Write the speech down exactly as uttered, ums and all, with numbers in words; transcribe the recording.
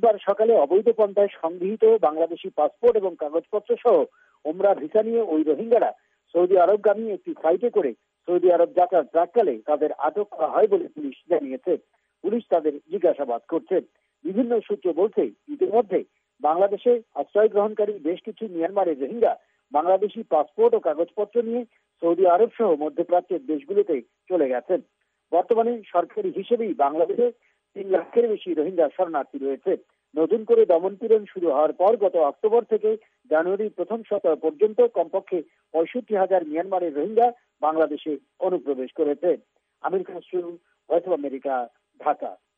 বুধবার সকালে অবৈধ পন্থায় সংগৃহীত বাংলাদেশি পাসপোর্ট এবং কাগজপত্র সহ ওমরা ভিসা নিয়ে ওই রোহিঙ্গারা সৌদি আরবগামী একটি ফ্লাইটে করে সৌদি আরব যাত্রার প্রাক্কালে তাদের আটক করা হয় বলে পুলিশ জানিয়েছে। পুলিশ তাদের জিজ্ঞাসাবাদ করছে। বিভিন্ন সূত্র বলছে, ইতিমধ্যে বাংলাদেশে আশ্রয় গ্রহণকারী বেশ কিছু মিয়ানমারের রোহিঙ্গা বাংলাদেশি পাসপোর্ট ও কাগজপত্র নিয়ে সৌদি আরব সহ মধ্যপ্রাচ্যের দেশগুলোতে চলে গেছেন। বর্তমানে সরকারি হিসেবেই বাংলাদেশে তিন লাখের বেশি রোহিঙ্গা শরণার্থী রয়েছে। নতুন করে দমনপীড়ন শুরু হওয়ার পর গত অক্টোবর থেকে জানুয়ারির প্রথম সপ্তাহ পর্যন্ত কমপক্ষে পঁয়ষট্টি হাজার মিয়ানমারের রোহিঙ্গা বাংলাদেশে অনুপ্রবেশ করেছে। Amir Khan, Voice of America, Dhaka.